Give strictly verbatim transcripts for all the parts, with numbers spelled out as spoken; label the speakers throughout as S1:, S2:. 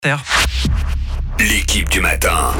S1: Terre.
S2: L'équipe du matin.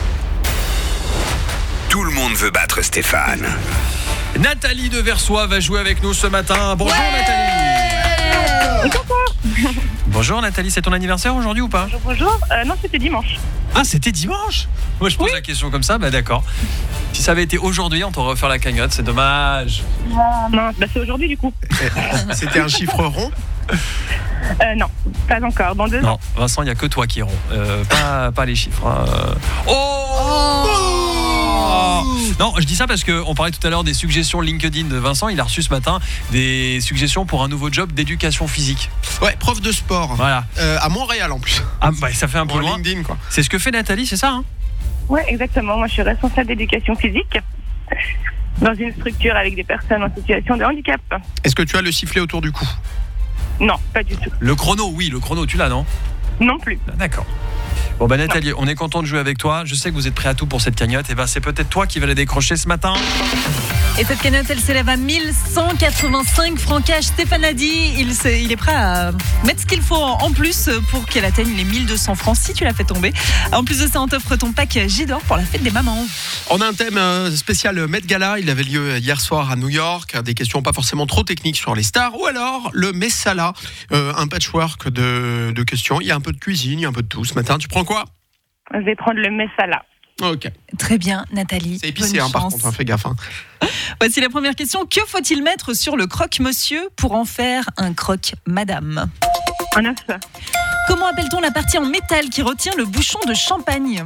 S2: Tout le monde veut battre Stéphane.
S1: Nathalie de Versoix va jouer avec nous ce matin. Bonjour ouais Nathalie. Bonjour Nathalie, c'est ton anniversaire aujourd'hui ou pas?
S3: Bonjour, bonjour. Euh, non, c'était dimanche.
S1: Ah, c'était dimanche? Moi je pose oui. la question comme ça, bah d'accord. Si ça avait été aujourd'hui, on t'aurait offert la cagnotte, c'est dommage.
S3: Non, non, bah c'est aujourd'hui du coup.
S4: C'était un chiffre rond?
S3: Euh, non, pas encore, dans deux
S1: non,
S3: ans.
S1: Vincent, il n'y a que toi qui est rond, euh, pas, pas les chiffres. Hein. Oh, oh Non, je dis ça parce qu'on parlait tout à l'heure des suggestions LinkedIn de Vincent. Il a reçu ce matin des suggestions pour un nouveau job d'éducation physique.
S4: Ouais, prof de sport.
S1: Voilà.
S4: Euh, à Montréal en plus.
S1: Ah, bah, ça fait un peu
S4: pour
S1: loin.
S4: LinkedIn, quoi.
S1: C'est ce que fait Nathalie, c'est ça hein?
S3: Ouais, exactement. Moi, je suis responsable d'éducation physique dans une structure avec des personnes en situation de handicap.
S4: Est-ce que tu as le sifflet autour du cou?
S3: Non, pas du tout.
S1: Le chrono, oui, le chrono, tu l'as, non?
S3: Non plus.
S1: D'accord. Bon bah Nathalie, non. On est content de jouer avec toi. Je sais que vous êtes prêts à tout pour cette cagnotte. Et ben c'est peut-être toi qui vas la décrocher ce matin.
S5: Et cette cagnotte, elle s'élève à mille cent quatre-vingt-cinq francs cash. Stéphane a dit, il, il est prêt à mettre ce qu'il faut en plus pour qu'elle atteigne les mille deux cents francs si tu la fais tomber. En plus de ça, on t'offre ton pack J-D'Or pour la fête des mamans.
S4: On a un thème spécial Met Gala. Il avait lieu hier soir à New York. Des questions pas forcément trop techniques sur les stars. Ou alors le Messala, euh, un patchwork de, de questions. Il y a un peu de cuisine, il y a un peu de tout. Ce matin, tu prends quoi?
S3: Je vais prendre le Messala.
S4: Ok.
S5: Très bien, Nathalie.
S4: C'est épicé, hein, par contre, hein, fais gaffe. Hein.
S5: Voici la première question. Que faut-il mettre sur le croque-monsieur pour en faire un croque-madame?
S3: Un œuf.
S5: Comment appelle-t-on la partie en métal qui retient le bouchon de champagne?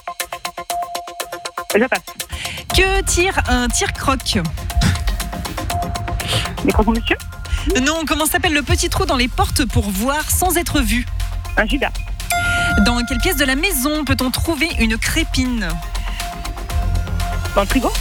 S3: Je passe.
S5: Que tire un tire-croque?
S3: Les croque-monsieur?
S5: Non, comment s'appelle le petit trou dans les portes pour voir sans être vu?
S3: Un judas.
S5: Dans quelle pièce de la maison peut-on trouver une crépine?
S3: Dans le frigo?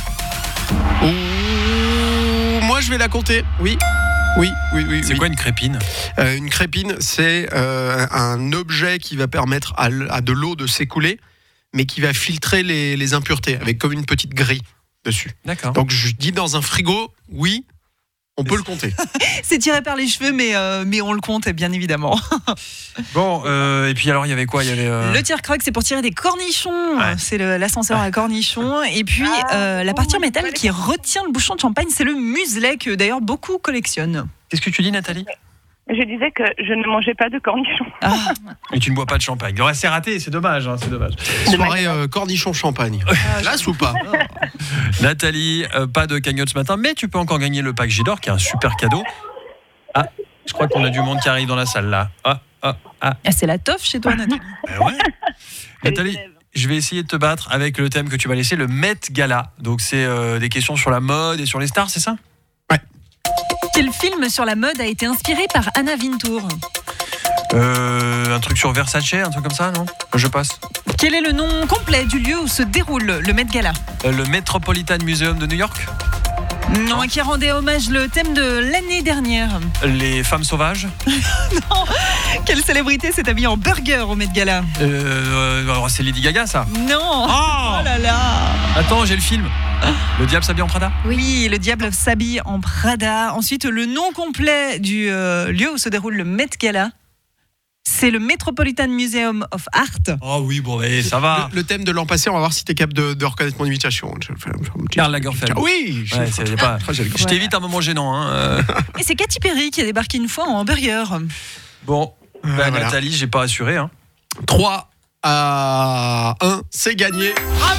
S4: Ouh, moi, je vais la compter. Oui. Oui, oui, oui.
S1: C'est
S4: oui.
S1: quoi une crépine?
S4: euh, Une crépine, c'est euh, un objet qui va permettre à, à de l'eau de s'écouler, mais qui va filtrer les, les impuretés, avec comme une petite grille dessus.
S1: D'accord.
S4: Donc, je dis dans un frigo, oui. On peut le compter.
S5: C'est tiré par les cheveux, mais, euh, mais on le compte, bien évidemment.
S1: Bon, euh, et puis alors, il y avait quoi? Il y avait euh...
S5: Le tire-croque, c'est pour tirer des cornichons.
S1: Ouais.
S5: C'est le, l'ascenseur à cornichons. Et puis,
S3: Ah,
S5: euh, la
S3: oh,
S5: partie en
S3: oui,
S5: métal
S3: ouais,
S5: qui retient le bouchon de champagne, c'est le muselet, que d'ailleurs beaucoup collectionnent.
S1: Qu'est-ce que tu dis, Nathalie?
S3: Je disais que je ne mangeais pas de cornichons.
S5: Ah.
S1: Et tu ne bois pas de champagne. Ouais, c'est raté, c'est dommage. Hein, c'est dommage.
S4: Soirée euh, cornichon champagne. Glace ou pas?
S1: Nathalie, euh, pas de cagnotte ce matin, mais tu peux encore gagner le pack J-D'Or, qui est un super cadeau. Ah, je crois qu'on a du monde qui arrive dans la salle là. Ah, ah, ah.
S5: Ah, c'est la toffe chez toi, Nathalie.
S1: Ben ouais. Nathalie, je vais essayer de te battre avec le thème que tu vas laisser, le Met Gala. Donc c'est euh, des questions sur la mode et sur les stars, c'est ça?
S4: Ouais.
S5: Quel film sur la mode a été inspiré par Anna Wintour?
S1: Euh, un truc sur Versace, un truc comme ça, non? Je passe.
S5: Quel est le nom complet du lieu où se déroule le Met Gala?
S1: Euh, le Metropolitan Museum de New York?
S5: Non, qui rendait hommage le thème de l'année dernière.
S1: Les femmes sauvages?
S5: Non. Quelle célébrité s'est habillée en burger au Met Gala?
S1: euh, euh, C'est Lady Gaga, ça?
S5: Non.
S1: Oh,
S5: Oh là là.
S1: Attends, j'ai le film. Le diable s'habille en Prada?
S5: Oui, le diable s'habille en Prada. Ensuite, le nom complet du euh, lieu où se déroule le Met Gala, c'est le Metropolitan Museum of Art.
S1: Oh oui, bon, mais ça va.
S4: Le, le thème de l'an passé, on va voir si tu es capable de, de reconnaître mon imitation. Je fais un petit-
S1: Karl Lagerfeld.
S4: Oui, je,
S1: Ouais, c'est pas...
S4: Très joli.
S1: Je t'évite un moment gênant. Hein. euh.
S5: Et c'est Katy Perry qui a débarqué une fois en hamburger.
S1: Bon,
S4: Euh,
S1: bah,
S4: voilà.
S1: Nathalie, j'ai pas assuré. Hein.
S4: trois à un, c'est gagné.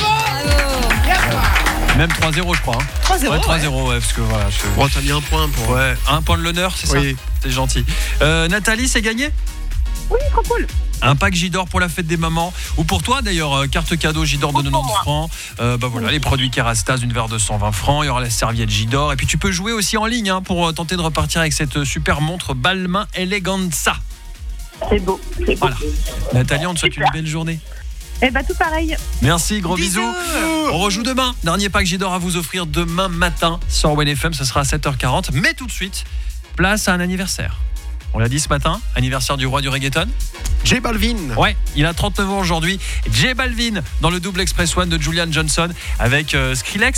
S1: Même trois zéro, je crois. Hein.
S5: trois zéro.
S1: Ouais, trois
S5: ouais.
S1: zéro, ouais, parce que voilà. Je...
S4: Bon, t'as mis un point pour.
S1: Ouais, un point de l'honneur, c'est
S4: Oui.
S1: ça? C'est gentil. Euh, Nathalie, c'est gagné?
S3: Oui, trop cool.
S1: Un pack J-D'Or pour la fête des mamans. Ou pour toi d'ailleurs, euh, carte cadeau J-D'Or de quatre-vingt-dix francs. Euh, bah voilà, les produits Kerastase d'une verre de cent vingt francs. Il y aura la serviette J-D'Or. Et puis tu peux jouer aussi en ligne hein, pour euh, tenter de repartir avec cette super montre Balmain Eleganza.
S3: C'est beau, c'est beau.
S1: Voilà. Nathalie, on te souhaite
S3: Super.
S1: une belle journée.
S3: Eh bah tout pareil.
S1: Merci, gros
S5: Bisous.
S1: bisous. On rejoue demain. Dernier pack J-D'Or à vous offrir demain matin sur W N F M. Ce sera à sept heures quarante. Mais tout de suite, place à un anniversaire. On l'a dit ce matin, anniversaire du roi du reggaeton.
S4: J Balvin.
S1: Ouais, il a trente-neuf ans aujourd'hui. J Balvin dans le double Express One de Julian Johnson avec euh, Skrillex.